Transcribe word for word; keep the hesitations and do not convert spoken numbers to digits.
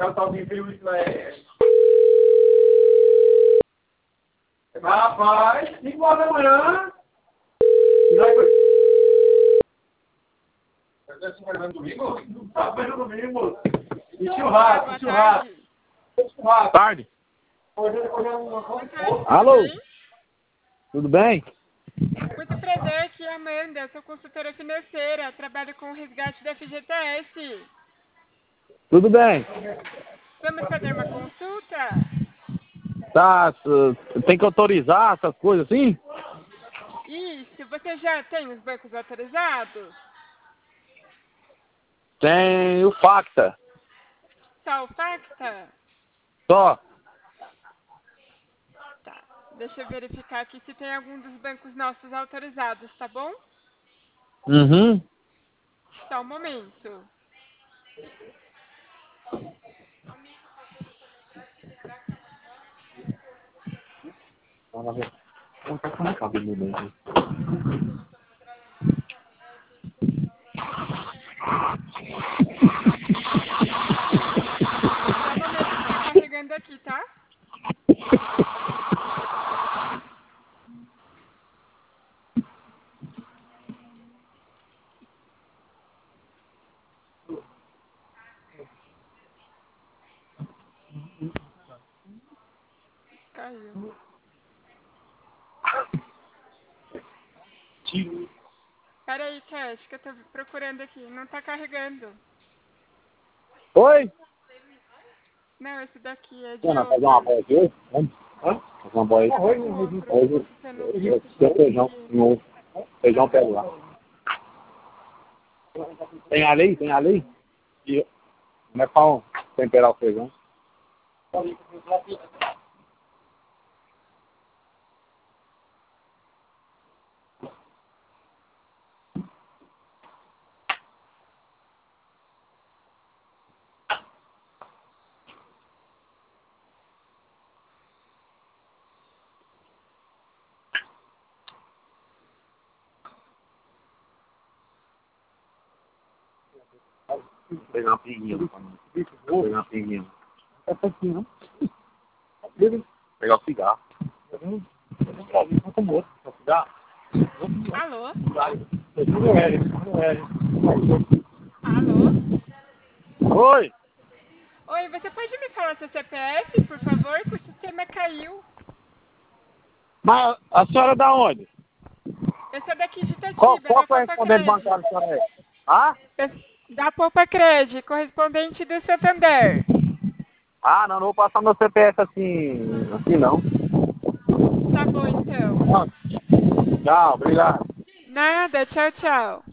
Rapaz, cinco horas da manhã. Você vai no domingo? Tá vendo domingo? E churrasco, churrasco. Boa tarde. Alô? Tudo bem? Muito prazer, aqui é a Amanda, sou consultora financeira, trabalho com o resgate da F G T S. Tudo bem. Vamos fazer uma consulta? Tá, tem que autorizar essas coisas assim? Isso, você já tem os bancos autorizados? Tem o Facta. Só o Facta? Só. Tá, deixa eu verificar aqui se tem algum dos bancos nossos autorizados, tá bom? Uhum. Só um momento. Como é que cabelo Só um momento que tá carregando aqui, tá? Caiu. Pera aí, Cash, que eu tô procurando aqui. Não tá carregando. Oi? Não, esse daqui é de Ana, fazer outro. uma boia aqui hoje? Vamos? Hã? Fazer uma boia aí? Outro. Hoje Você não eu tenho feijão. No feijão pego lá. Tem alho aí? Tem alho aí? E como é que fala? Temperar o feijão. Vou pegar uma pinguinha pra mim. Vou pegar uma pinguinha. É pouquinho, não? Pegar o cigarro. Cigarro? Alô? Não é, não é. Alô? Oi! Oi, você pode me falar seu C P F, por favor? Que o sistema caiu. Mas a senhora é da onde? Eu sou daqui de Qual, Itatiba, qual da Poupa correspondente Cred. bancário a senhora é? Ah? Da Poupa Cred, correspondente do Santander. Ah, não, não vou passar meu C P F assim, assim não. Tá bom, então. Tchau, obrigado. Nada, tchau, tchau.